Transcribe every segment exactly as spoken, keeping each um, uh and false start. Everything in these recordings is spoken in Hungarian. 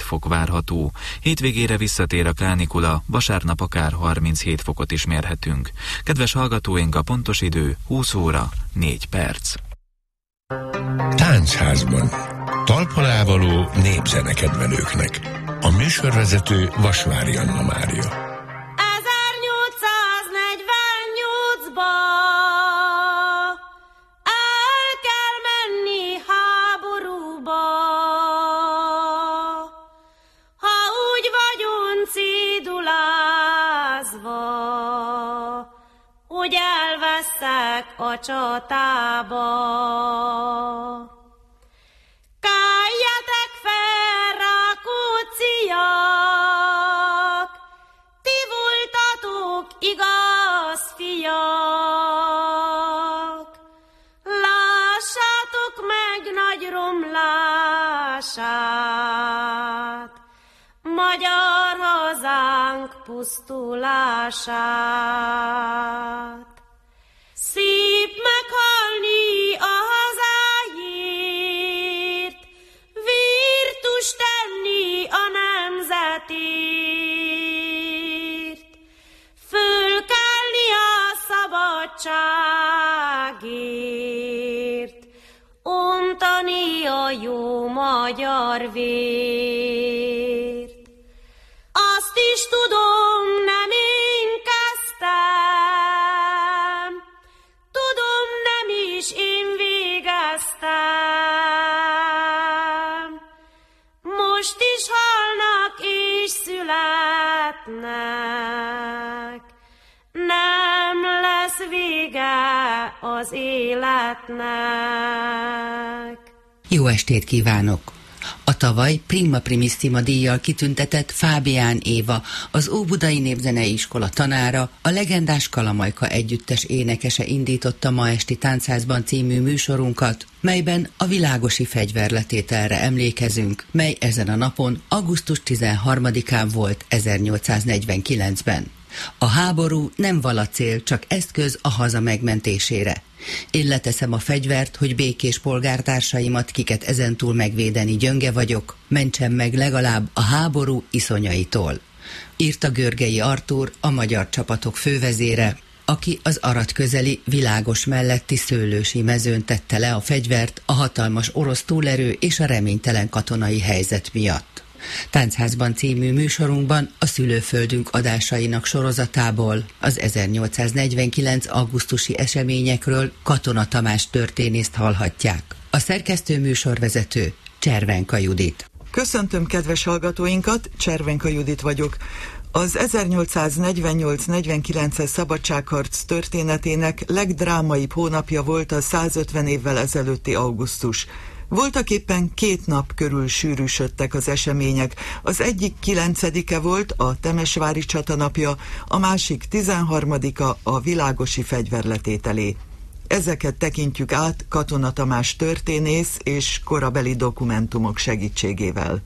fok várható. Hétvégére visszatér a kánikula, vasárnap akár harminchét fokot is mérhetünk. Kedves hallgatóink, a pontos idő húsz óra, négy perc. Táncházban. Talpalávaló népzenekedvelőknek. A műsorvezető Vasvári Anna Mária. ezernyolcszáznegyvennyolcba el kell menni háborúba. Ha úgy vagyunk cédulázva, hogy elveszek a csatába. Káljatek fel, Rákócziak, ti voltatok igaz fiak. Lássátok meg nagy romlását, magyar hazánk pusztulását. Szép meghalni a hazáért, virtus tenni a nemzetért, fölkelni a szabadságért, ontani a jó magyar vért. Azt is tudom, nem én kezdtem, tudom, nem is én végeztem. Most is halnak és születnek, nem lesz vége az életnek. Jó estét kívánok! A tavaly Prima Primissima díjjal kitüntetett Fábián Éva, az Óbudai Népzeneiskola tanára, a legendás Kalamajka együttes énekese indította ma esti Táncházban című műsorunkat, melyben a világosi fegyverletételre emlékezünk, mely ezen a napon, augusztus tizenharmadikán volt ezernyolcszáznegyvenkilencben. A háború nem vala cél, csak eszköz a haza megmentésére. Én leteszem a fegyvert, hogy békés polgártársaimat, kiket ezentúl megvédeni gyönge vagyok, mentsem meg legalább a háború iszonyaitól. Írta Görgei Artúr, a magyar csapatok fővezére, aki az Arad közeli Világos melletti Szőlősi mezőn tette le a fegyvert a hatalmas orosz túlerő és a reménytelen katonai helyzet miatt. Táncházban című műsorunkban a szülőföldünk adásainak sorozatából az ezernyolcszáznegyvenkilenc augusztusi eseményekről Katona Tamás történészt hallhatják. A szerkesztő műsorvezető Cservenka Judit. Köszöntöm kedves hallgatóinkat, Cservenka Judit vagyok. Az ezernyolcszáznegyvennyolc negyvenkilences szabadságharc történetének legdrámaibb hónapja volt a százötven évvel ezelőtti augusztus. Voltaképpen két nap körül sűrűsödtek az események. Az egyik kilencedike volt, a temesvári csata napja, a másik tizenharmadika, a világosi fegyverletételé. Ezeket tekintjük át Katona Tamás történész és korabeli dokumentumok segítségével.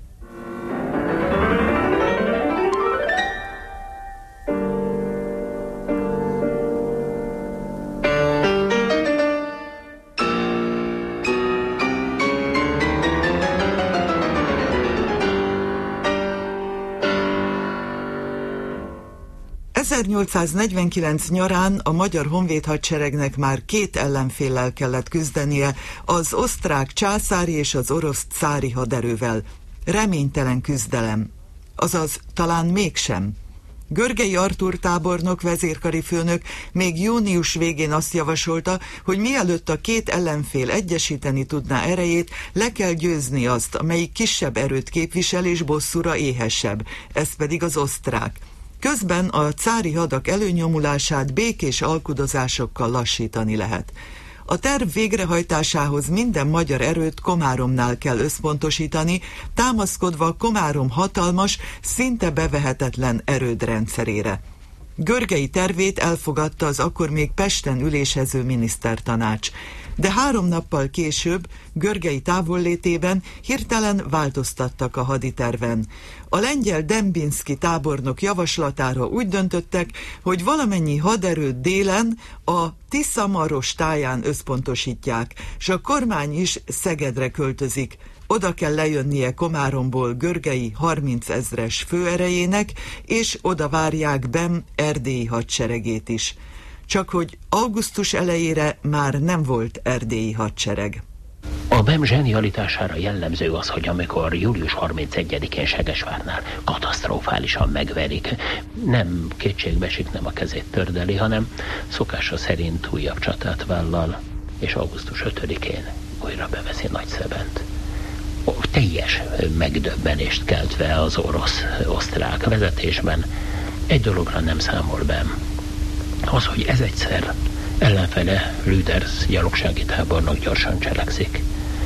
ezernyolcszáznegyvenkilenc nyarán a magyar honvéd hadseregnek már két ellenféllel kellett küzdenie, az osztrák császári és az orosz cári haderővel. Reménytelen küzdelem. Azaz, talán mégsem. Görgei Artúr tábornok, vezérkari főnök még június végén azt javasolta, hogy mielőtt a két ellenfél egyesíteni tudná erejét, le kell győzni azt, amelyik kisebb erőt képvisel és bosszúra éhesebb, ez pedig az osztrák. Közben a cári hadak előnyomulását békés alkudozásokkal lassítani lehet. A terv végrehajtásához minden magyar erőt Komáromnál kell összpontosítani, támaszkodva Komárom hatalmas, szinte bevehetetlen erődrendszerére. Görgei tervét elfogadta az akkor még Pesten ülésező minisztertanács. De három nappal később, Görgei távollétében hirtelen változtattak a haditerven. A lengyel Dembinski tábornok javaslatára úgy döntöttek, hogy valamennyi haderőt délen a Tisza-Maros táján összpontosítják, s a kormány is Szegedre költözik, Oda kell lejönnie Komáromból Görgei harmincezres főerejének, és oda várják Bem erdélyi hadseregét is. Csak hogy augusztus elejére már nem volt erdélyi hadsereg. A Bem zsenialitására jellemző az, hogy amikor július harmincegyedikén Segesvárnál katasztrofálisan megverik, nem kétségbe esik, nem a kezét tördeli, hanem szokása szerint újabb csatát vállal, és augusztus ötödikén újra beveszi Nagyszebent. Teljes megdöbbenést keltve az orosz-osztrák vezetésben. Egy dologra nem számol Bem. Az, hogy ez egyszer ellenfele Lüders gyalogsági tábornok gyorsan cselekszik.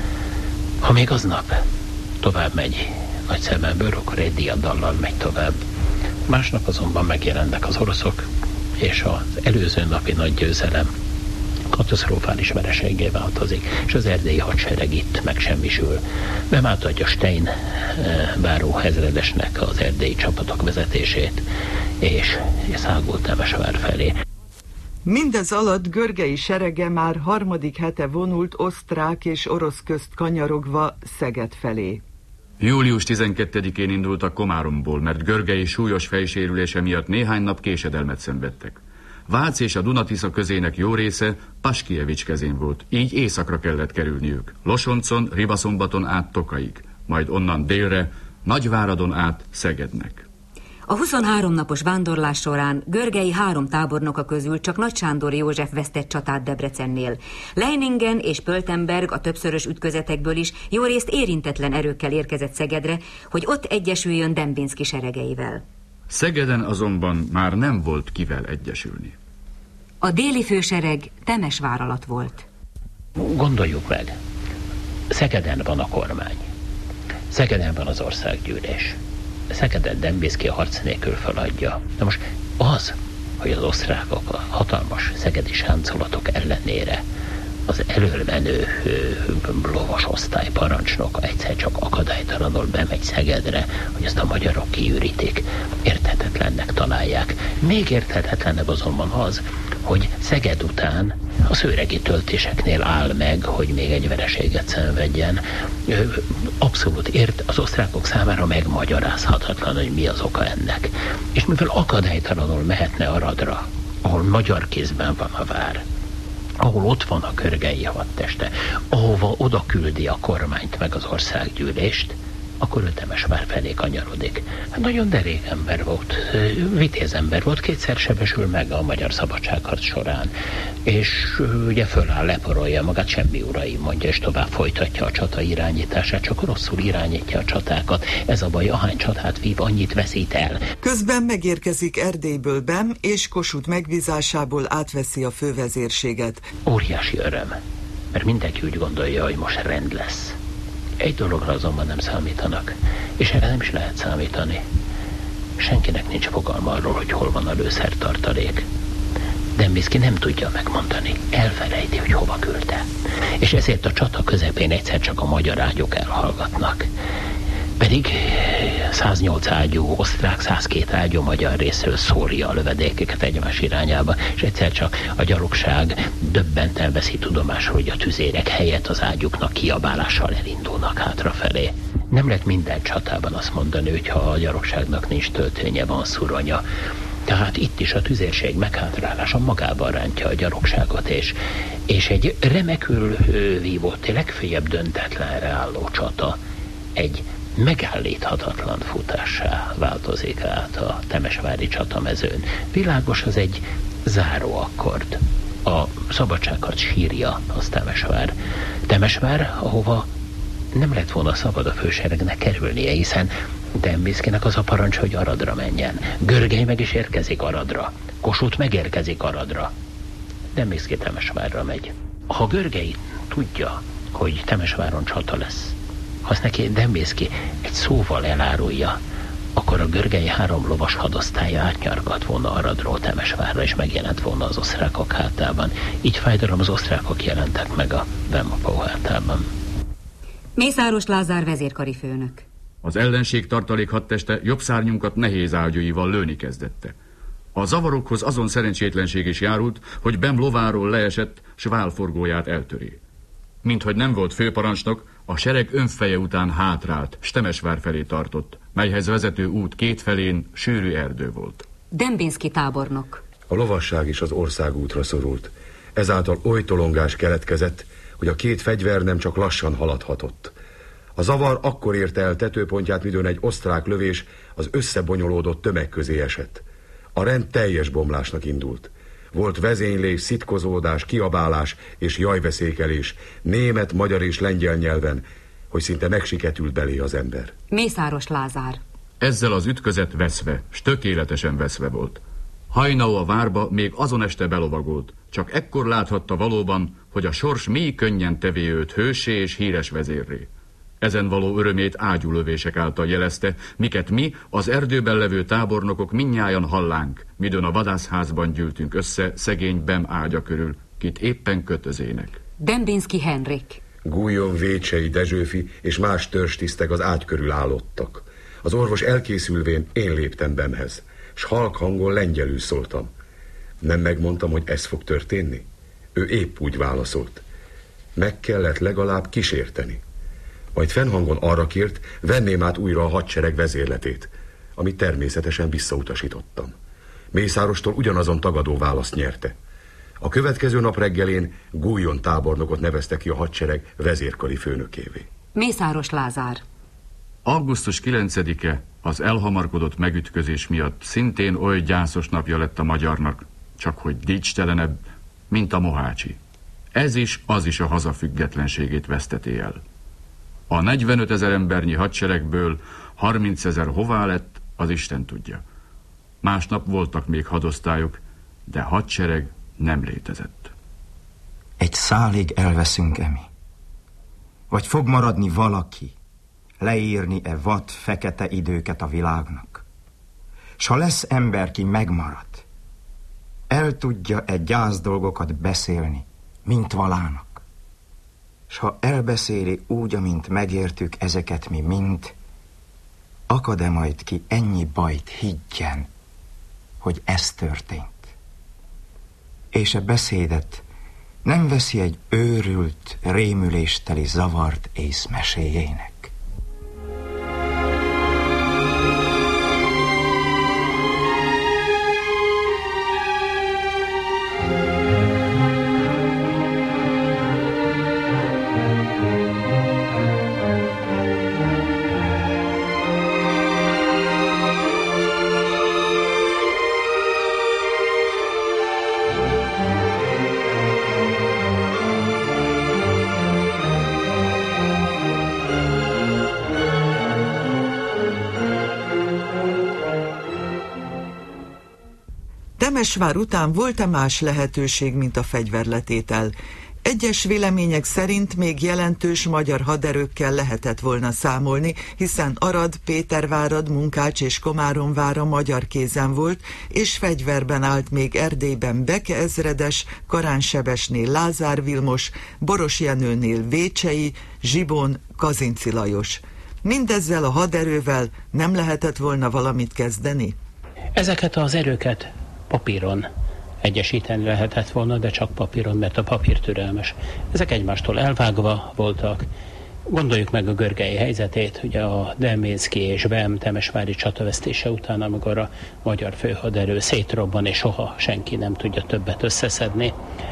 Ha még aznap tovább megy Nagyszebenből, akkor egy diadallal megy tovább. Másnap azonban megjelennek az oroszok, és az előző napi nagy győzelem katasztrofális vereséggé változik, és az erdélyi hadsereg itt megsemmisül. Bem átadja Stein báró ezredesnek az erdélyi csapatok vezetését, és szágult Temesvár felé. Mindez alatt Görgei serege már harmadik hete vonult osztrák és orosz közt kanyarogva Szeged felé. július tizenkettedikén indultak Komáromból, mert Görgei súlyos fejsérülése miatt néhány nap késedelmet szenvedtek. Vác és a Dunatisza közének jó része Paskijevics kezén volt, így északra kellett kerülniük. Losoncon, Ribaszombaton át Tokaig, majd onnan délre, Nagyváradon át Szegednek. A huszonhárom napos vándorlás során Görgei három tábornoka közül csak Nagy Sándor József vesztett csatát Debrecennél. Leiningen és Pöltenberg a többszörös ütközetekből is jó részt érintetlen erőkkel érkezett Szegedre, hogy ott egyesüljön Dembinszky seregeivel. Szegeden azonban már nem volt kivel egyesülni. A déli fősereg Temesvár alatt volt. Gondoljuk meg, Szegeden van a kormány. Szegeden van az országgyűlés. Szegeden Dembinszky a harc nélkül feladja. Na most az, hogy az osztrákok a hatalmas szegedi sáncolatok ellenére az elölmenő lovas osztály parancsnoka egyszer csak akadálytalanul bemegy Szegedre, hogy ezt a magyarok kiürítik, érthetetlennek találják. Még érthetetlenebb azonban az, hogy Szeged után a szőregi töltéseknél áll meg, hogy még egy vereséget szenvedjen. Abszolút ért az osztrákok számára megmagyarázhatatlan, hogy mi az oka ennek. És mivel akadálytalanul mehetne Aradra, ahol magyar kézben van a vár, ahol ott van a Görgei hadteste, ahova oda küldi a kormányt meg az országgyűlést, akkor ő Temesvár felé kanyarodik. Hát nagyon derék ember volt, vitéz ember volt, kétszer sebesül meg a magyar szabadságharc során, és ugye föláll, leporolja magát, semmi uraim, mondja, és tovább folytatja a csata irányítását, csak rosszul irányítja a csatákat. Ez a baj, ahány csatát vív, annyit veszít el. Közben megérkezik Erdélyből Bem, és Kossuth megbízásából átveszi a fővezérséget. Óriási öröm, mert mindenki úgy gondolja, hogy most rend lesz. Egy dologra azonban nem számítanak, és erre nem is lehet számítani. Senkinek nincs fogalma arról, hogy hol van a lőszertartalék. Dembinszky nem tudja megmondani, elfelejti, hogy hova küldte. És ezért a csata közepén egyszer csak a magyar ágyok elhallgatnak. Pedig száznyolc ágyú osztrák, százkettő ágyú magyar részről szórja a lövedékeket egymás irányába, és egyszer csak a gyalogság döbbenten veszi tudomásul, hogy a tüzérek helyett az ágyuknak kiabálással elindulnak hátrafelé. Nem lehet minden csatában azt mondani, hogy ha a gyalogságnak nincs töltőnye, van szuronya. Tehát itt is a tüzérség meghátrálása magában rántja a gyalogságot, és, és egy remekül vívott, legfeljebb döntetlenre álló csata egy megállíthatatlan futássá változik át a temesvári csatamezőn. Világos, az egy záróakkord. A szabadságharc sírja az Temesvár. Temesvár, ahova nem lett volna szabad a főseregnek kerülnie, hiszen Dembinszkynek az a parancs, hogy Aradra menjen. Görgei meg is érkezik Aradra. Kossuth megérkezik Aradra. Dembinszky Temesvárra megy. Ha Görgei tudja, hogy Temesváron csata lesz, ha azt neki Dembinszky egy szóval elárulja, akkor a Görgei három lovas hadosztálya átnyargat volna Aradról Temesvárra, és megjelent volna az osztrákok hátában. Így fájdalom az osztrákok jelentek meg a Bem-apó hátában. Mészáros Lázár vezérkari főnök. Az ellenség tartalék hadteste jobb szárnyunkat nehéz ágyúival lőni kezdette. A zavarokhoz azon szerencsétlenség is járult, hogy Bem lováról leesett, s válforgóját eltöri. Minthogy nem volt főparancsnok, A sereg önfeje után hátrált, s Temesvár felé tartott, melyhez vezető út két felén sűrű erdő volt. Dembinski tábornok. A lovasság is az országútra szorult. Ezáltal oly tolongás keletkezett, hogy a két fegyver nem csak lassan haladhatott. A zavar akkor érte el tetőpontját, midőn egy osztrák lövés az összebonyolódott tömeg közé esett. A rend teljes bomlásnak indult. Volt vezénylés, szitkozódás, kiabálás és jajveszékelés, német, magyar és lengyel nyelven, hogy szinte megsiketült belé az ember. Mészáros Lázár. Ezzel az ütközet veszve, s tökéletesen veszve volt. Hajnau a várba még azon este belovagolt, csak ekkor láthatta valóban, hogy a sors mély könnyen tevé őt hőssé és híres vezérré. Ezen való örömét ágyúlövések által jelezte, miket mi, az erdőben levő tábornokok mindnyájan hallánk, midőn a vadászházban gyűltünk össze szegény Bem ágya körül, kit éppen kötözének. Dembinski Henrik. Gújon, Vécsei, Dezsőfi és más törstisztek az ágy körül állottak. Az orvos elkészülvén én léptem Bemhez, s halk hangon lengyelül szóltam. Nem megmondtam, hogy ez fog történni? Ő épp úgy válaszolt. Meg kellett legalább kísérteni. Majd fennhangon arra kért, venném át újra a hadsereg vezérletét, amit természetesen visszautasítottam. Mészárostól ugyanazon tagadó választ nyerte. A következő nap reggelén Gújon tábornokot nevezte ki a hadsereg vezérkari főnökévé. Mészáros Lázár. augusztus kilencedike az elhamarkodott megütközés miatt szintén oly gyászos napja lett a magyarnak, csak hogy dicstelenebb, mint a mohácsi. Ez is, az is a haza függetlenségét veszteti el. A negyvenöt ezer embernyi hadseregből harmincezer hová lett, az Isten tudja. Másnap voltak még hadosztályok, de hadsereg nem létezett. Egy szálig elveszünk, Emi. Vagy fog maradni valaki, leírni-e vad, fekete időket a világnak. S ha lesz ember, ki megmarad, el tudja-e gyász dolgokat beszélni, mint valának. S ha elbeszéli úgy, amint megértük ezeket mi mind, akad-e majd ki ennyi bajt higgyen, hogy ez történt? És a beszédet nem veszi egy őrült, rémülésteli zavart ész meséjének. Temesvár után volt-e más lehetőség, mint a fegyverletétel? Egyes vélemények szerint még jelentős magyar haderőkkel lehetett volna számolni, hiszen Arad, Pétervárad, Munkács és Komáromvára magyar kézen volt, és fegyverben állt még Erdélyben Beke ezredes, Karánsebesnél Lázár Vilmos, Boros Jenőnél Vécsei, Zsibón Kazinci Lajos. Mindezzel a haderővel nem lehetett volna valamit kezdeni? Ezeket az erőket papíron egyesíteni lehetett volna, de csak papíron, mert a papír türelmes. Ezek egymástól elvágva voltak. Gondoljuk meg a görgei helyzetét, ugye a Dembinski és Bem temesvári csatavesztése után, amikor a magyar főhaderő szétrobban, és soha senki nem tudja többet összeszedni,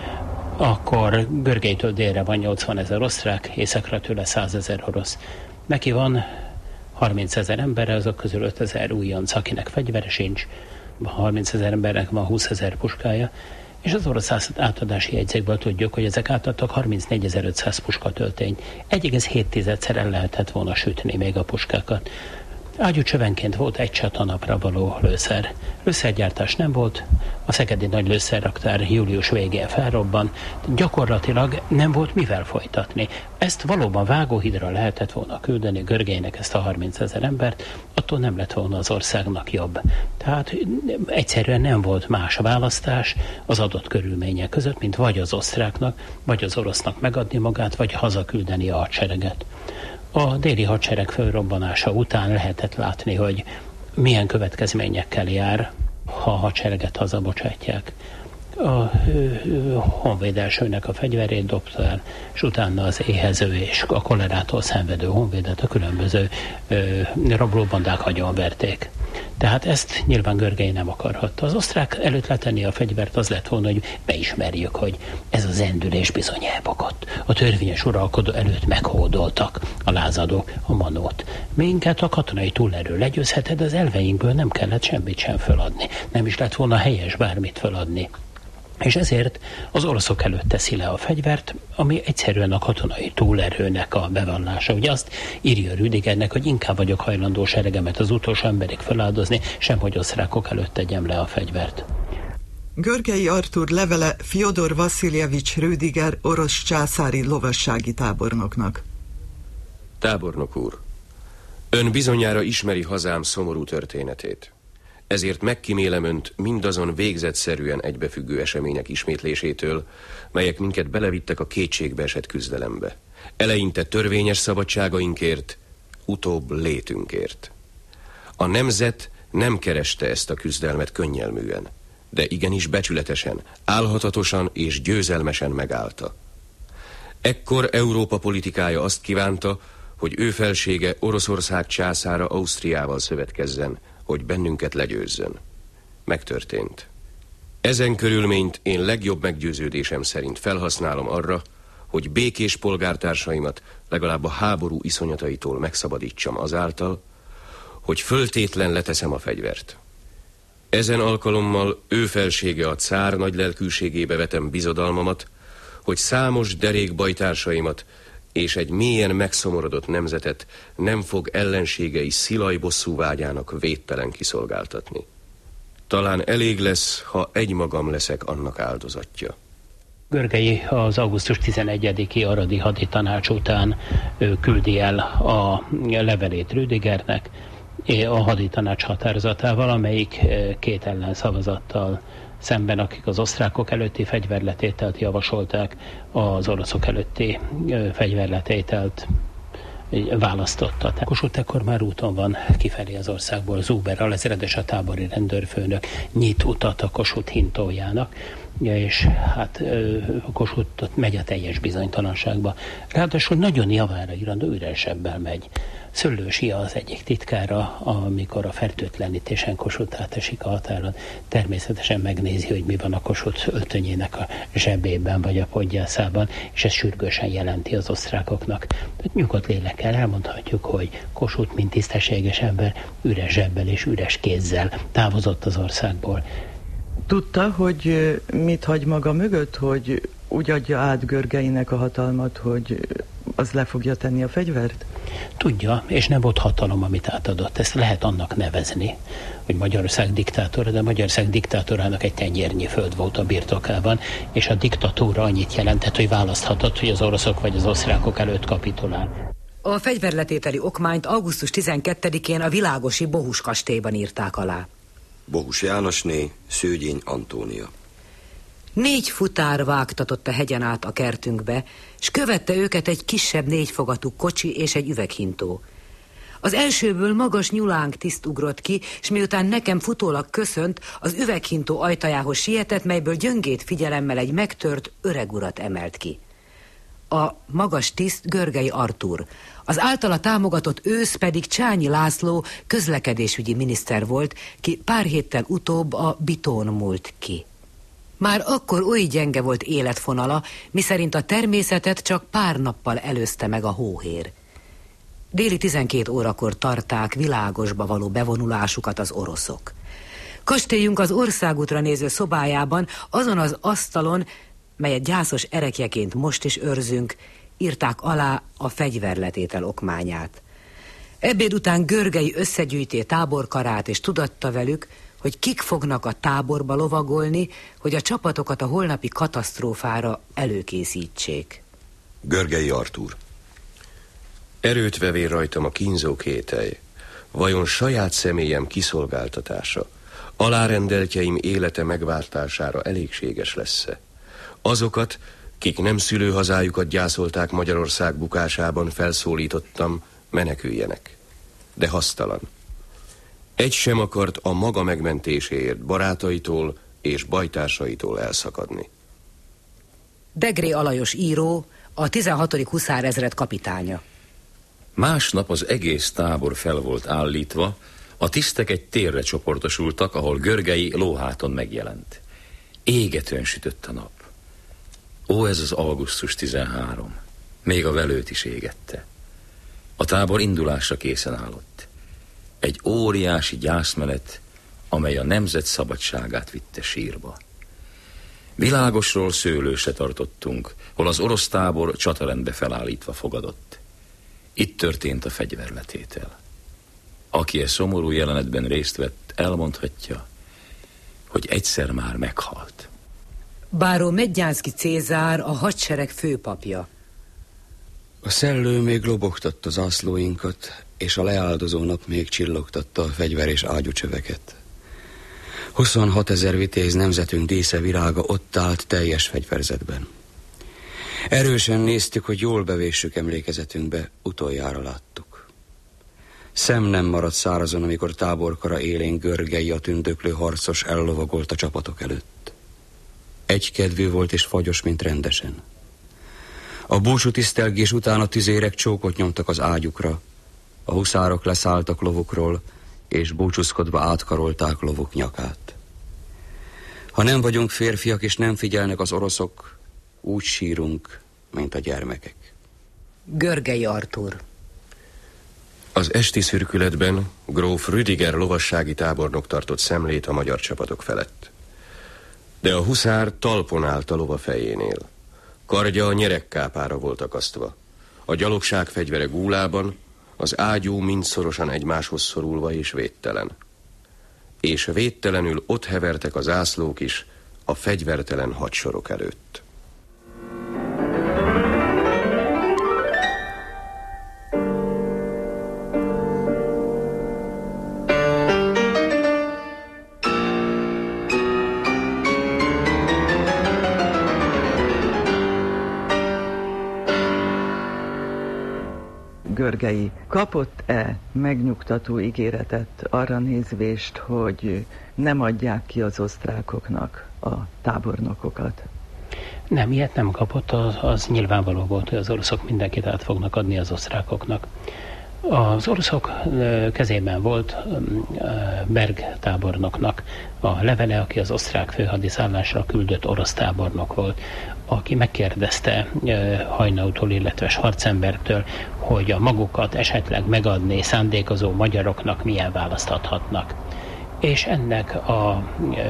akkor Görgelytől délre van nyolcvanezer osztrák, északra tőle százezer orosz. Neki van harmincezer embere, azok közül ötezer újonc, akinek fegyvere sincs, harmincezer embernek van húszezer puskája, és az orosz átadási jegyzékből tudjuk, hogy ezek átadtak harmincnégyezer-ötszáz puskatöltényt. egy egész hét el lehetett volna sütni még a puskákat. Ágyúcsövenként volt egy csatanapra való lőszer. Lőszergyártás nem volt, a szegedi nagy lőszerraktár július végén felrobban, gyakorlatilag nem volt mivel folytatni. Ezt valóban vágóhídra lehetett volna küldeni Görgelynek, ezt a harmincezer embert, attól nem lett volna az országnak jobb. Tehát egyszerűen nem volt más választás az adott körülmények között, mint vagy az osztráknak, vagy az orosznak megadni magát, vagy hazaküldeni a hadsereget. A déli hadsereg fölrobbanása után lehetett látni, hogy milyen következményekkel jár, ha a hadsereget hazabocsátják. a honvéd elsőnek a fegyverét dobta el, és utána az éhező és a kolerától szenvedő honvédet a különböző ö, rablóbandák hagyonverték. Tehát ezt nyilván Görgei nem akarhatta. Az osztrák előtt letenni a fegyvert az lett volna, hogy beismerjük, hogy ez a zendülés bizony elbukott. A törvényes uralkodó előtt meghódoltak a lázadók, a manót. Minket a katonai túlerő legyőzheted, az elveinkből nem kellett semmit sem feladni. Nem is lett volna helyes bármit feladni. És ezért az oroszok előtt teszi le a fegyvert, ami egyszerűen a katonai túlerőnek a bevallása. Ugye azt írja Rüdigernek, hogy inkább vagyok hajlandó seregemet az utolsó emberig feláldozni, sem hogy osztrákok előtt tegyem le a fegyvert. Görgei Artúr levele Fjodor Vasiljevics Rüdiger orosz császári lovassági tábornoknak. Tábornok úr, ön bizonyára ismeri hazám szomorú történetét. Ezért megkímélem önt mindazon végzetszerűen egybefüggő események ismétlésétől, melyek minket belevittek a kétségbeesett küzdelembe. Eleinte törvényes szabadságainkért, utóbb létünkért. A nemzet nem kereste ezt a küzdelmet könnyelműen, de igenis becsületesen, álhatatosan és győzelmesen megállta. Ekkor Európa politikája azt kívánta, hogy ő felsége Oroszország császára Ausztriával szövetkezzen, hogy bennünket legyőzzön. Megtörtént. Ezen körülményt én legjobb meggyőződésem szerint felhasználom arra, hogy békés polgártársaimat legalább a háború iszonyataitól megszabadítsam azáltal, hogy föltétlen leteszem a fegyvert. Ezen alkalommal ő felsége a cár nagy lelkűségébe vetem bizodalmamat, hogy számos derék bajtársaimat és egy mélyen megszomorodott nemzetet nem fog ellenségei szilaj bosszúvágyának védtelen kiszolgáltatni. Talán elég lesz, ha egymagam leszek annak áldozatja. Görgei az augusztus tizenegyediki aradi haditanács után ő küldi el a levelét Rüdigernek, a haditanács határozatával, amelyik két ellenszavazattal szemben, akik az osztrákok előtti fegyverletételt javasolták, az oroszok előtti fegyverletételt választotta. Kossuth ekkor már úton van kifelé az országból. Zuber alezredes, a tábori rendőrfőnök nyit utat a Kossuth hintójának, és hát Kossuth megy a teljes bizonytalanságba. Ráadásul nagyon javára irandó üresebbel megy. Szöllősi az egyik titkára, amikor a fertőtlenítésen Kossuth átesik a határon, természetesen megnézi, hogy mi van a Kossuth öltönyének a zsebében vagy a podgyászában, és ez sürgősen jelenti az osztrákoknak. Tehát nyugodt lélekkel elmondhatjuk, hogy Kossuth, mint tisztességes ember, üres zsebbel és üres kézzel távozott az országból. Tudta, hogy mit hagy maga mögött, hogy úgy adja át Görgeinek a hatalmat, hogy az le fogja tenni a fegyvert? Tudja, és nem volt hatalom, amit átadott. Ezt lehet annak nevezni, hogy Magyarország diktátora, de Magyarország diktátorának egy tenyérnyi föld volt a birtokában, és a diktatúra annyit jelentett, hogy választhatott, hogy az oroszok vagy az osztrákok előtt kapitulál. A fegyverletételi okmányt augusztus tizenkettedikén a világosi Bohus kastélyban írták alá. Bohus Jánosné, Szőgyény Antónia. Négy futár vágtatott a hegyen át a kertünkbe, s követte őket egy kisebb négyfogatú kocsi és egy üveghintó. Az elsőből magas nyulánk tiszt ugrott ki, s miután nekem futólag köszönt, az üveghintó ajtajához sietett, melyből gyöngét figyelemmel egy megtört öreg urat emelt ki. A magas tiszt Görgei Artúr, az általa támogatott ősz pedig Csányi László közlekedésügyi miniszter volt, ki pár héttel utóbb a Bitón múlt ki. Már akkor oly gyenge volt életfonala, miszerint a természetet csak pár nappal előzte meg a hóhér. Déli tizenkét órakor tarták világosba való bevonulásukat az oroszok. Kastélyunk az országútra néző szobájában, azon az asztalon, melyet gyászos erekjeként most is őrzünk, írták alá a fegyverletétel okmányát. Ebéd után Görgei összegyűjté táborkarát, és tudatta velük, hogy kik fognak a táborba lovagolni, hogy a csapatokat a holnapi katasztrófára előkészítsék. Görgei Artúr. Erőt vevél rajtam a kínzó kételj. Vajon saját személyem kiszolgáltatása, alárendeltjeim élete megváltására elégséges lesz-e? Azokat, kik nem szülőhazájukat gyászolták Magyarország bukásában, felszólítottam, meneküljenek. De hasztalan. Egy sem akart a maga megmentéséért barátaitól és bajtársaitól elszakadni. Degré Alajos író, a tizenhatodik huszárezred kapitánya. Másnap az egész tábor fel volt állítva, a tisztek egy térre csoportosultak, ahol Görgei lóháton megjelent. Égetően sütött a nap. Ó, ez az augusztus tizenhárom. Még a velőt is égette. A tábor indulásra készen állott. Egy óriási gyászmenet, amely a nemzet szabadságát vitte sírba. Világosról szőlősre tartottunk, hol az orosz tábor csatarendbe felállítva fogadott. Itt történt a fegyverletétel. Aki e szomorú jelenetben részt vett, elmondhatja, hogy egyszer már meghalt. Báró Medgyánszky Cézár, a hadsereg főpapja. A szellő még lobogtatta zászlóinkat, és a leáldozó nap még csillogtatta a fegyver és ágyúcsöveket. huszonhat ezer vitéz nemzetünk dísze virága ott állt teljes fegyverzetben. Erősen néztük, hogy jól bevéssük emlékezetünkbe, utoljára láttuk. Szem nem maradt szárazon, amikor táborkara élén Görgei, a tündöklő harcos ellovagolt a csapatok előtt. Egykedvű volt és fagyos, mint rendesen. A búcsú tisztelgés után a tüzérek csókot nyomtak az ágyukra, a huszárok leszálltak lovukról, és búcsúzkodva átkarolták lovuk nyakát. Ha nem vagyunk férfiak és nem figyelnek az oroszok, úgy sírunk, mint a gyermekek. Görgei Artúr. Az esti szürkületben gróf Rüdiger lovassági tábornok tartott szemlét a magyar csapatok felett. De a huszár talpon állt a lova fejénél. Kardja a nyeregkápára volt akasztva. A gyalogság fegyvere gúlában, az ágyú mind szorosan egymáshoz szorulva és védtelen. És védtelenül ott hevertek az zászlók is a fegyvertelen hadsorok előtt. Görgei kapott-e megnyugtató ígéretet arra nézvést, hogy nem adják ki az osztrákoknak a tábornokokat? Nem, ilyet nem kapott, az, az nyilvánvaló volt, hogy az oroszok mindenkit át fognak adni az osztrákoknak. Az oroszok kezében volt Berg tábornoknak a levele, aki az osztrák főhadiszállásra küldött orosz tábornok volt, aki megkérdezte Hajnautól, illetve Schwarzenbergtől, hogy a magukat esetleg megadni szándékozó magyaroknak milyen választ adhatnak. És ennek a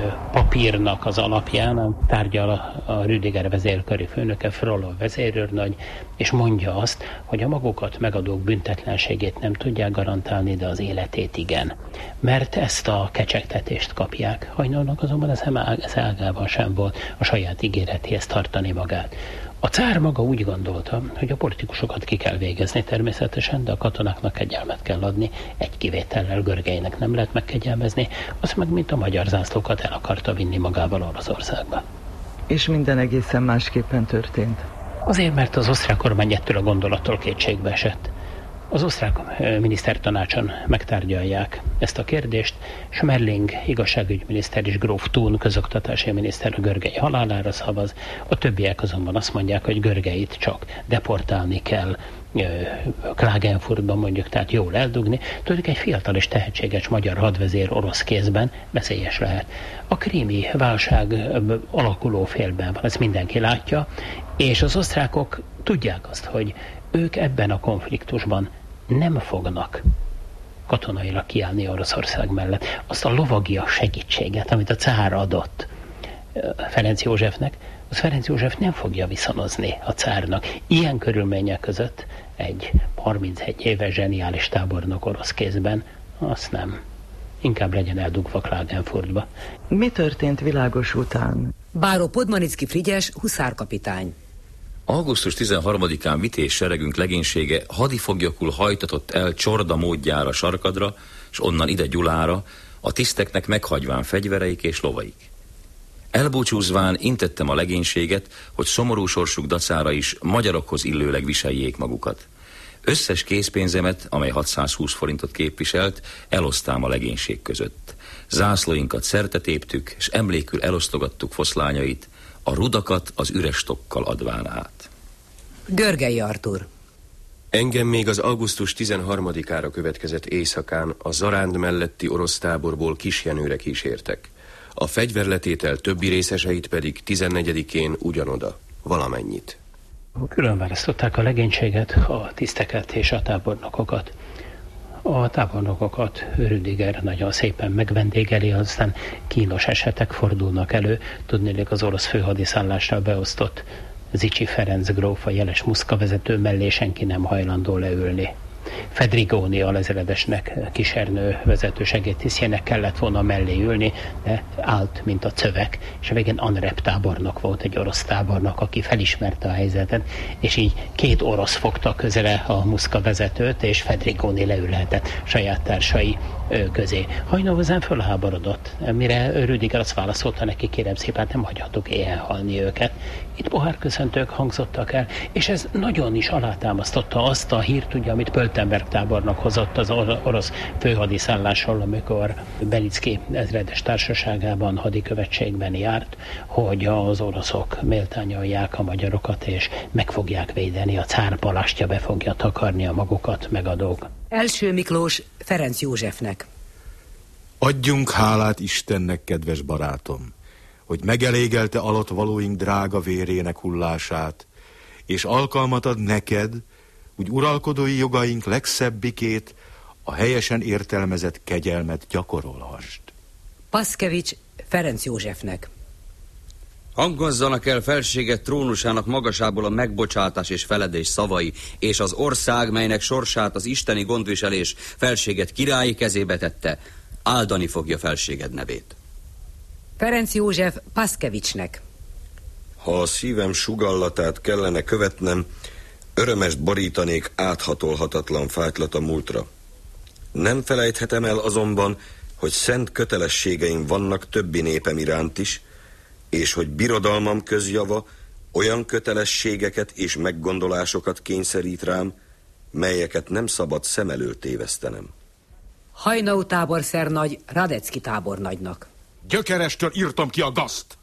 papírnak az alapján tárgyal a Rüdiger vezérkari főnöke, Frolov vezérőrnagy, és mondja azt, hogy a magukat megadók büntetlenségét nem tudják garantálni, de az életét igen. Mert ezt a kecsegtetést kapják. Hajnalnak azonban ez, ez ágában sem volt a saját ígéretéhez tartani magát. A cár maga úgy gondolta, hogy a politikusokat ki kell végezni természetesen, de a katonáknak kegyelmet kell adni, egy kivétellel, Görgeinek nem lehet megkegyelmezni, az meg mint a magyar zászlókat el akarta vinni magával Oroszországba. És minden egészen másképpen történt. Azért, mert az osztrák kormány ettől a gondolattól kétségbe esett. Az osztrák minisztertanácson megtárgyalják ezt a kérdést. Schmerling igazságügyminiszter és gróf Thun közoktatási miniszter a Görgei halálára szavaz. A többiek azonban azt mondják, hogy Görgeit csak deportálni kell, Klagenfurtban mondjuk, tehát jól eldugni. Tudjuk, egy fiatal és tehetséges magyar hadvezér orosz kézben veszélyes lehet. A krími válság alakuló félben van, ezt mindenki látja, és az osztrákok tudják azt, hogy ők ebben a konfliktusban nem fognak katonailag kiállni Oroszország mellett. Azt a lovagias segítséget, amit a cár adott Ferenc Józsefnek, az Ferenc József nem fogja viszonozni a cárnak. Ilyen körülmények között egy harmincegy éves zseniális tábornok orosz kézben, azt nem. Inkább legyen eldugva Klagenfurtba. Mi történt Világos után? Báró Podmanicki Frigyes, huszárkapitány. augusztus tizenharmadikán vitéz seregünk legénysége hadifoglyokul hajtatott el Csorda módjára Sarkadra, és onnan ide Gyulára, a tiszteknek meghagyván fegyvereik és lovaik. Elbúcsúzván intettem a legénységet, hogy szomorú sorsuk dacára is magyarokhoz illőleg viseljék magukat. Összes készpénzemet, amely hatszázhúsz forintot képviselt, elosztám a legénység között. Zászlóinkat szertetéptük, és emlékül elosztogattuk foszlányait, a rudakat az üres stokkal adván át. Görgei Artúr. Engem még az augusztus tizenharmadikára következett éjszakán a Zaránd melletti orosz táborból Kisjenőre kísértek. A fegyverletétel többi részeseit pedig tizennegyedikén ugyanoda, valamennyit. Különválasztották a legénységet, a tiszteket és a tábornokokat. A tábornokokat Rüdiger nagyon szépen megvendégeli, aztán kínos esetek fordulnak elő. Tudnélik, az orosz főhadiszállásra beosztott Zichy Ferenc gróf a jeles muszka vezető mellé senki nem hajlandó leülni. Fedrigoni alezredesnek, Kisernő vezető segédtisztjének kellett volna mellé ülni, de állt, mint a cövek, és a végén Anrep tábornok volt, egy orosz tábornok, aki felismerte a helyzetet, és így két orosz fogta közele a muszka vezetőt, és Fedrigoni leülhetett saját társai közé. Hajnóhozzán fölháborodott, mire Rüdiger azt válaszolta neki, kérem szépen, nem hagyhatok éhen halni őket. Itt pohárköszöntők hangzottak el, és ez nagyon is alátámasztotta azt a hírt, ugye, amit Pöltenberg tábornok hozott az orosz főhadiszállásról, amikor Belicki ezredes társaságában hadikövetségben járt, hogy az oroszok méltányolják a magyarokat, és meg fogják védeni, a cár palástja be fogja takarni a magukat megadók. Első Miklós Ferenc Józsefnek. Adjunk hálát Istennek, kedves barátom, hogy megelégelte alattvalóink drága vérének hullását, és alkalmat ad neked, úgy uralkodói jogaink legszebbikét, a helyesen értelmezett kegyelmet gyakorolhasd. Paszkevics Ferenc Józsefnek. Hangozzanak el felséget trónusának magasából a megbocsátás és feledés szavai, és az ország, melynek sorsát az isteni gondviselés felséget királyi kezébe tette, áldani fogja felséged nevét. Ferenc József Paszkevicsnek. Ha a szívem sugallatát kellene követnem, örömest borítanék áthatolhatatlan fájtlat a múltra. Nem felejthetem el azonban, hogy szent kötelességeim vannak többi népem iránt is, és hogy birodalmam közjava olyan kötelességeket és meggondolásokat kényszerít rám, melyeket nem szabad szem elől tévesztenem. Hajnau táborszernagy Radecki tábornagynak. Gyökerestől írtam ki a gazt.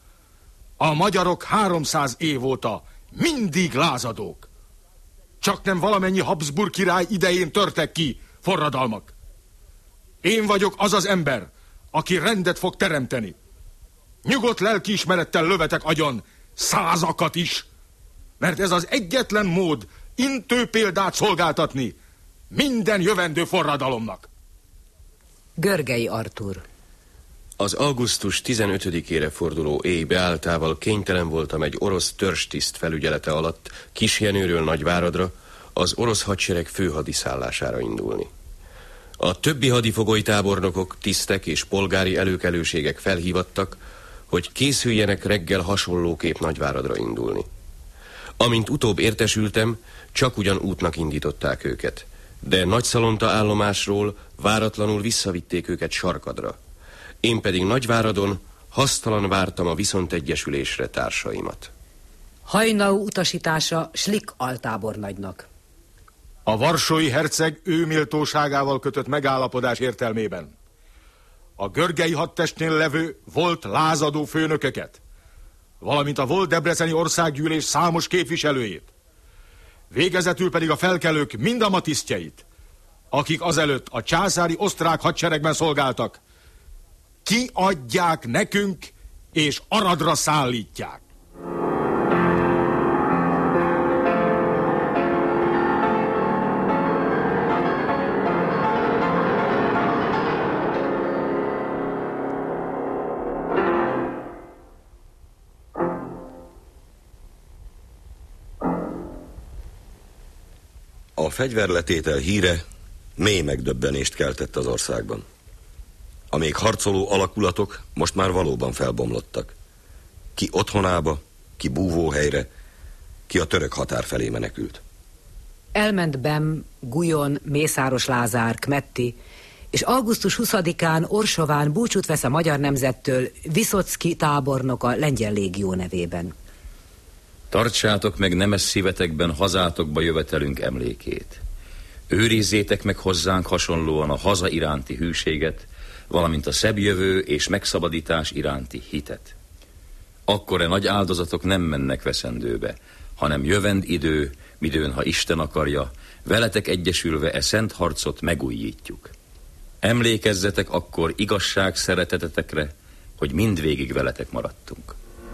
A magyarok háromszáz év óta mindig lázadók. Csak nem valamennyi Habsburg király idején törtek ki forradalmak. Én vagyok az az ember, aki rendet fog teremteni. Nyugodt lelkiismerettel lövetek agyon százakat is, mert ez az egyetlen mód intő példát szolgáltatni minden jövendő forradalomnak. Görgei Artúr. Az augusztus tizenötödikére forduló éj beálltával kénytelen voltam egy orosz törzstiszt felügyelete alatt Kisjenőről Nagyváradra, az orosz hadsereg főhadiszállására indulni. A többi hadifogoly tábornokok, tisztek és polgári előkelőségek felhívattak, hogy készüljenek reggel hasonlóképp Nagyváradra indulni. Amint utóbb értesültem, csak ugyan útnak indították őket, de Nagyszalonta állomásról váratlanul visszavitték őket Sarkadra. Én pedig Nagyváradon hasztalan vártam a viszontegyesülésre társaimat. Hajnau utasítása Schlick altábornagynak. A varsói herceg ő méltóságával kötött megállapodás értelmében a görgei hadtestnél levő volt lázadó főnököket, valamint a volt debreceni országgyűlés számos képviselőjét, végezetül pedig a felkelők mindama tisztjeit, akik azelőtt a császári osztrák hadseregben szolgáltak, kiadják nekünk és Aradra szállítják. A fegyverletétel híre mély megdöbbenést keltett az országban. A még harcoló alakulatok most már valóban felbomlottak. Ki otthonába, ki búvóhelyre, ki a török határ felé menekült. Elment Bem, Guyon, Mészáros Lázár, Kmetti, és augusztus huszadikán Orsován búcsút vesz a magyar nemzettől Viszocki tábornok a lengyel légió nevében. Tartsátok meg nemes szívetekben hazátokba jövetelünk emlékét. Őrizzétek meg hozzánk hasonlóan a haza iránti hűséget, valamint a szebb jövő és megszabadítás iránti hitet. Akkor e nagy áldozatok nem mennek veszendőbe, hanem jövend idő, midőn, ha Isten akarja, veletek egyesülve e szent harcot megújítjuk. Emlékezzetek akkor igazság szeretetetekre, hogy mindvégig veletek maradtunk.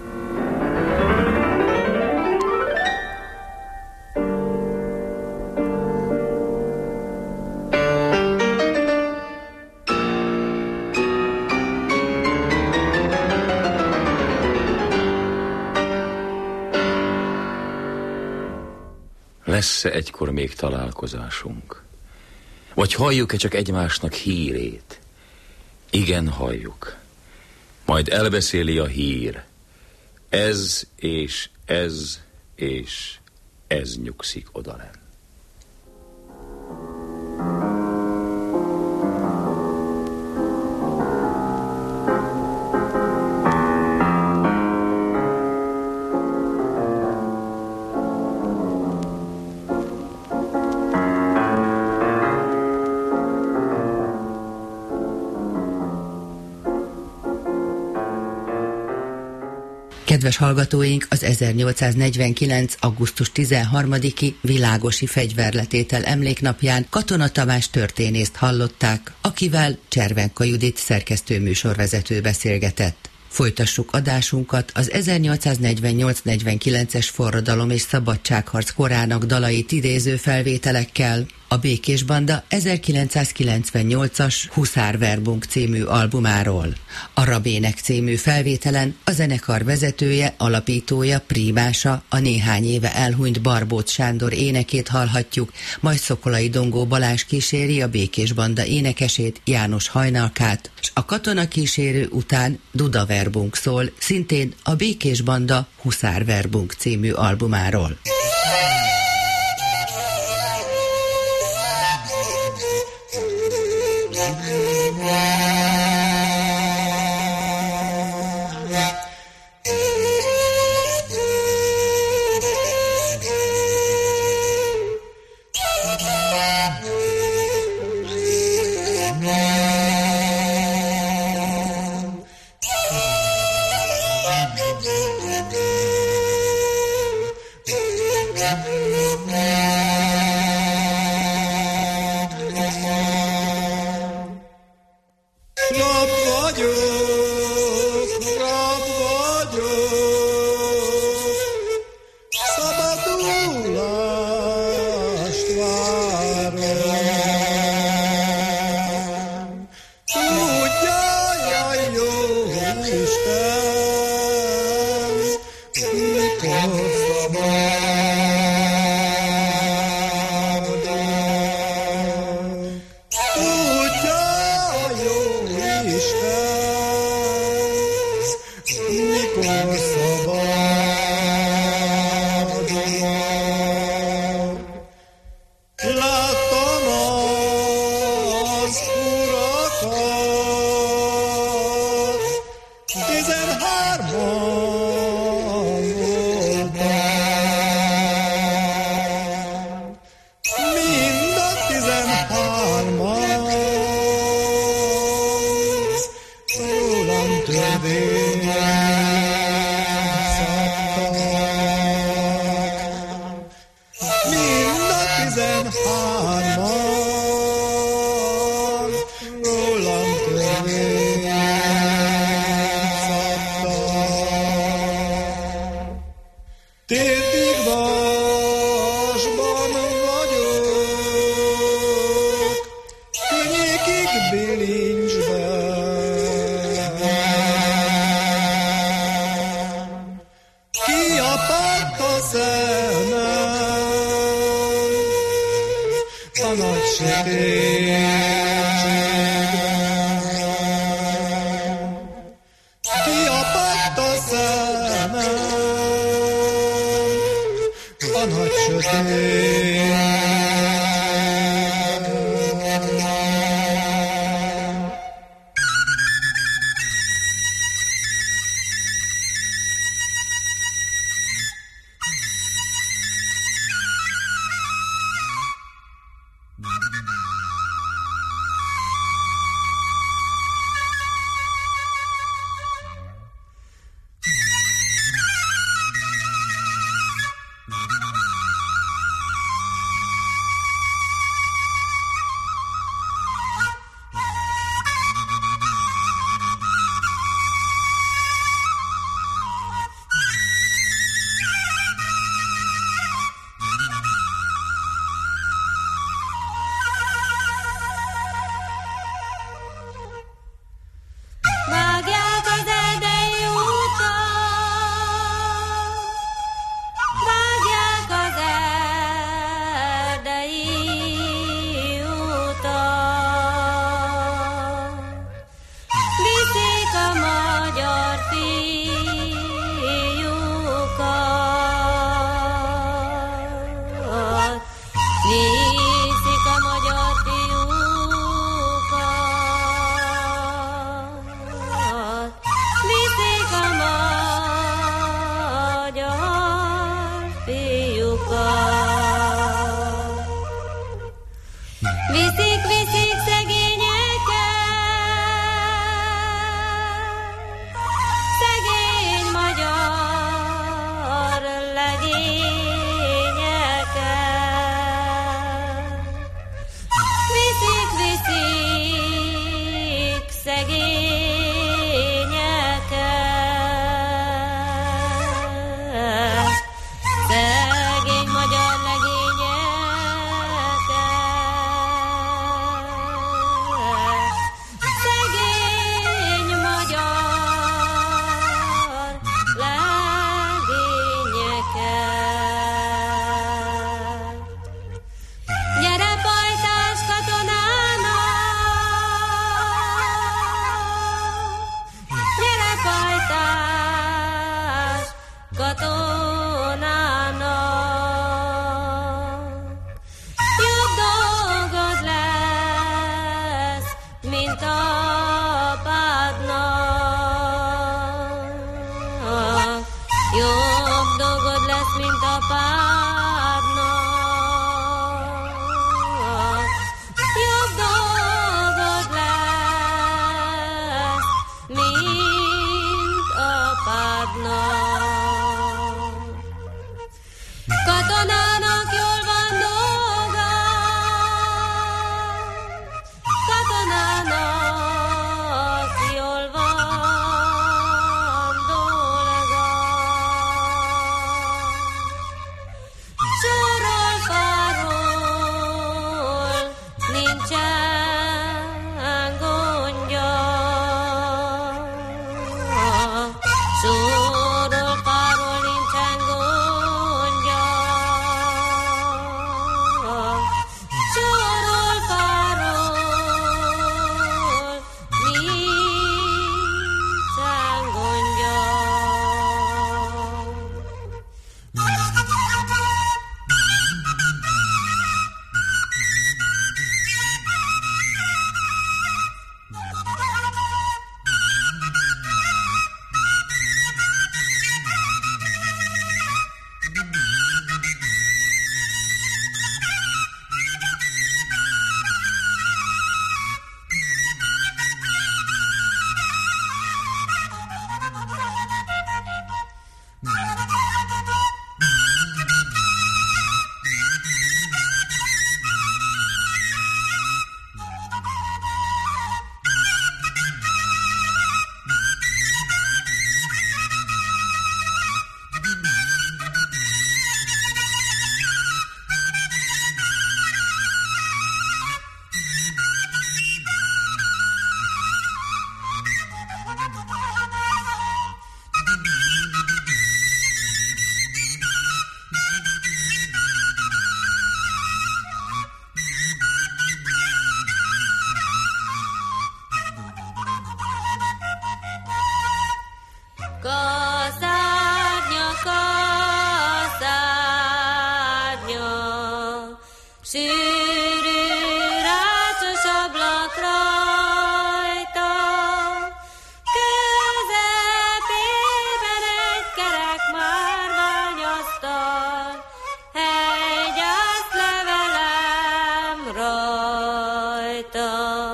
Lesz-e egykor még találkozásunk? Vagy halljuk-e csak egymásnak hírét? Igen, halljuk. Majd elbeszéli a hír. Ez és ez és ez nyugszik odalen. Kedves hallgatóink, az ezernyolcszáznegyvenkilenc. augusztus tizenharmadiki világosi fegyverletétel emléknapján Katona Tamás történészt hallották, akivel Cservenka Judit szerkesztő műsorvezető beszélgetett. Folytassuk adásunkat az ezernyolcszáznegyvennyolc negyvenkilences forradalom és szabadságharc korának dalait idéző felvételekkel. A Békés Banda ezerkilencszázkilencvennyolcas Huszárverbunk című albumáról. A Rabének című felvételen a zenekar vezetője, alapítója, prímása, a néhány éve elhunyt Barbóc Sándor énekét hallhatjuk, majd Szokolai Dongó Balázs kíséri a Békés Banda énekesét, János Hajnalkát, és a katona kísérő után Dudaverbunk szól, szintén a Békés Banda Huszárverbunk című albumáról. szegényeket, szegény magyar legényeket, szegény magyar legényeket. Gyere pajtás katonának, gyere pajtás katonának, jobb dolgod lesz, mint apádnak, jobb dolgod lesz, mint apádnak, jobb dolgod lesz, mint apádnak. Katonának jól van dolga, katonának jól van dolga. Sorról falról nincsen gondja, sorról falról nincsen gondja, sorról falról nincsen gondja. Kaszárnya, kaszárnya, sűrű rácsos ablak rajta, közepében egy kerek márványasztal, hegyaszt levelem rajta.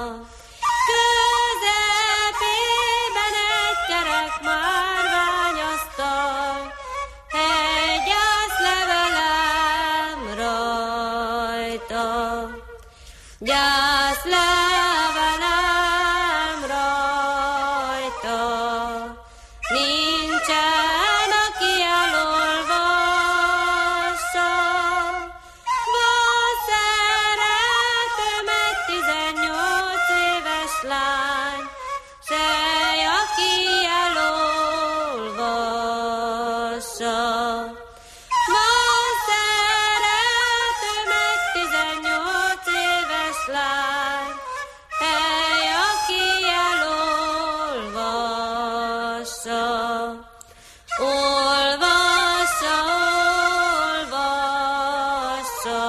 Közepében egy kerek márványasztal, hegyaszt levelem rajta. Gyász levelem rajta, nincsen, aki elolvassa. Van szeretőm egy tizennyolc éves lány, sej, aki elolvassa. Van szeretőm egy tizennyolc éves lány, hely, aki elolvassa. Olvassa, olvassa,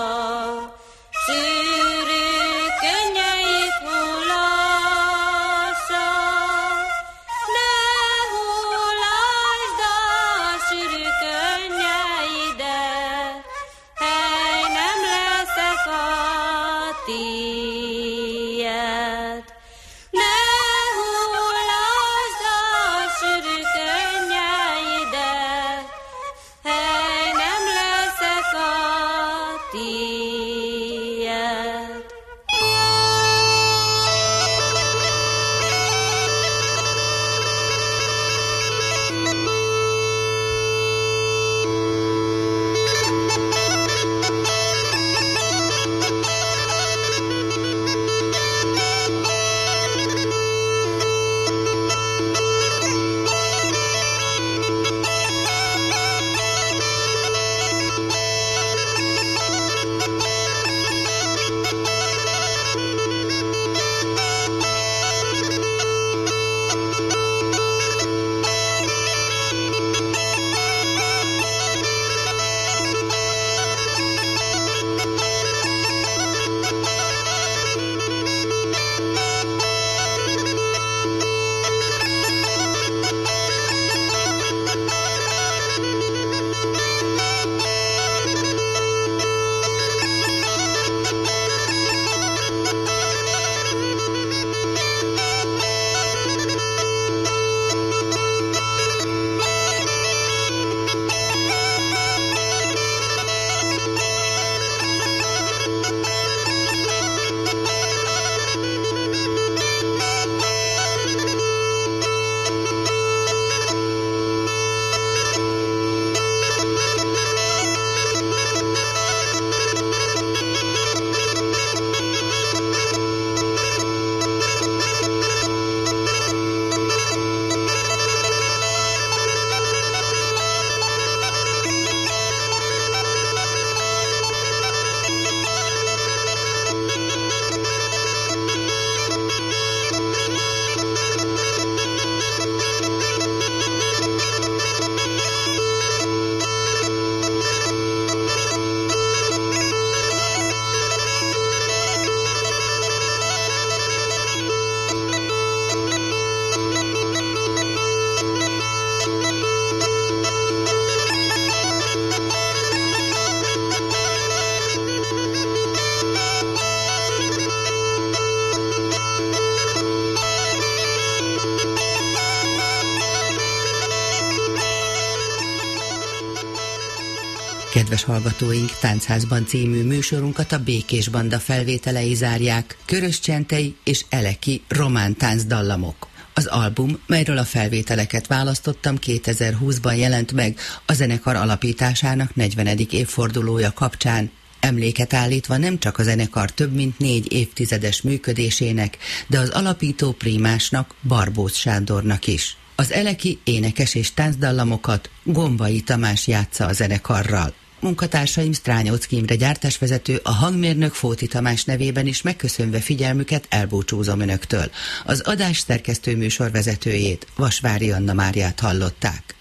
sűrű könnyeit hullassa. Kedves hallgatóink, Táncházban című műsorunkat a Békés Banda felvételei zárják, Körös Csentei és Eleki román táncdallamok. Az album, melyről a felvételeket választottam, kétezer-húszban jelent meg a zenekar alapításának negyvenedik évfordulója kapcsán, emléket állítva nem csak a zenekar több mint négy évtizedes működésének, de az alapító prímásnak, Barbócz Sándornak is. Az eleki énekes és táncdallamokat Gombai Tamás játsza a zenekarral. Munkatársaim Strányóczky Imre gyártásvezető, a hangmérnök Fóti Tamás nevében is megköszönve figyelmüket elbúcsúzom önöktől. Az adás szerkesztő műsorvezetőjét, Vasvári Anna Máriát hallották.